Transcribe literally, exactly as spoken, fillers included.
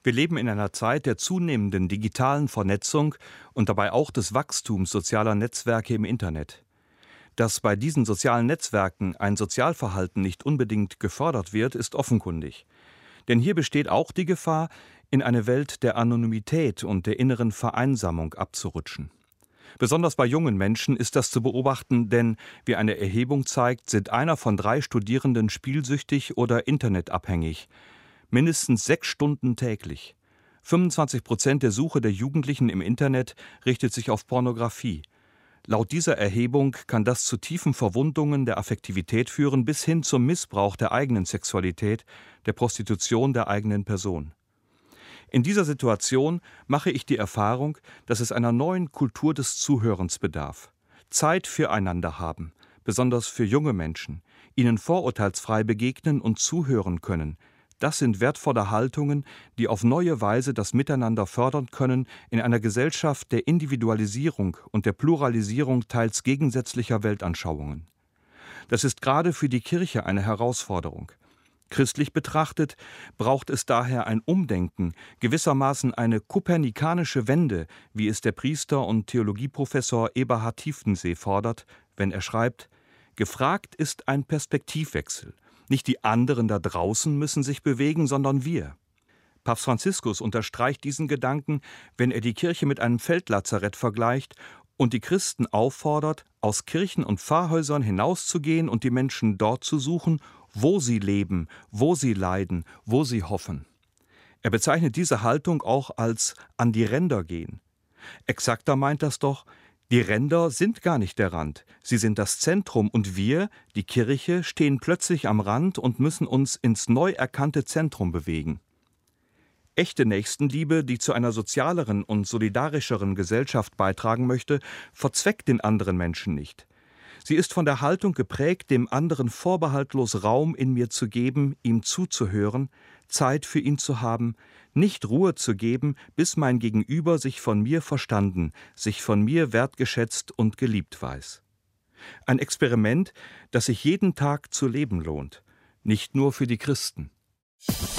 Wir leben in einer Zeit der zunehmenden digitalen Vernetzung und dabei auch des Wachstums sozialer Netzwerke im Internet. Dass bei diesen sozialen Netzwerken ein Sozialverhalten nicht unbedingt gefördert wird, ist offenkundig. Denn hier besteht auch die Gefahr, in eine Welt der Anonymität und der inneren Vereinsamung abzurutschen. Besonders bei jungen Menschen ist das zu beobachten, denn, wie eine Erhebung zeigt, sind einer von drei Studierenden spielsüchtig oder internetabhängig. Mindestens sechs Stunden täglich. fünfundzwanzig Prozent der Suche der Jugendlichen im Internet richtet sich auf Pornografie. Laut dieser Erhebung kann das zu tiefen Verwundungen der Affektivität führen, bis hin zum Missbrauch der eigenen Sexualität, der Prostitution der eigenen Person. In dieser Situation mache ich die Erfahrung, dass es einer neuen Kultur des Zuhörens bedarf. Zeit füreinander haben, besonders für junge Menschen, ihnen vorurteilsfrei begegnen und zuhören können. Das sind wertvolle Haltungen, die auf neue Weise das Miteinander fördern können in einer Gesellschaft der Individualisierung und der Pluralisierung teils gegensätzlicher Weltanschauungen. Das ist gerade für die Kirche eine Herausforderung. Christlich betrachtet braucht es daher ein Umdenken, gewissermaßen eine kopernikanische Wende, wie es der Priester und Theologieprofessor Eberhard Tiefensee fordert, wenn er schreibt: Gefragt ist ein Perspektivwechsel. Nicht die anderen da draußen müssen sich bewegen, sondern wir. Papst Franziskus unterstreicht diesen Gedanken, wenn er die Kirche mit einem Feldlazarett vergleicht und die Christen auffordert, aus Kirchen und Pfarrhäusern hinauszugehen und die Menschen dort zu suchen, wo sie leben, wo sie leiden, wo sie hoffen. Er bezeichnet diese Haltung auch als an die Ränder gehen. Exakter meint das doch: Die Ränder sind gar nicht der Rand, sie sind das Zentrum und wir, die Kirche, stehen plötzlich am Rand und müssen uns ins neu erkannte Zentrum bewegen. Echte Nächstenliebe, die zu einer sozialeren und solidarischeren Gesellschaft beitragen möchte, verzweckt den anderen Menschen nicht. Sie ist von der Haltung geprägt, dem anderen vorbehaltlos Raum in mir zu geben, ihm zuzuhören, Zeit für ihn zu haben, nicht Ruhe zu geben, bis mein Gegenüber sich von mir verstanden, sich von mir wertgeschätzt und geliebt weiß. Ein Experiment, das sich jeden Tag zu leben lohnt, nicht nur für die Christen.